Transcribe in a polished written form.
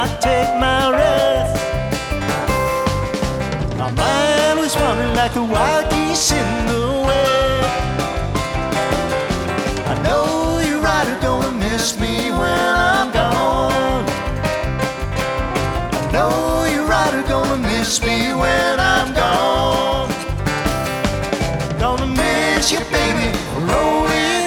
I take my rest. My mind was running like the wild geese in the west. I know you're right, are gonna miss me when I'm gone. I know you're right, are gonna miss me when I'm gone. Gonna miss you, baby, rolling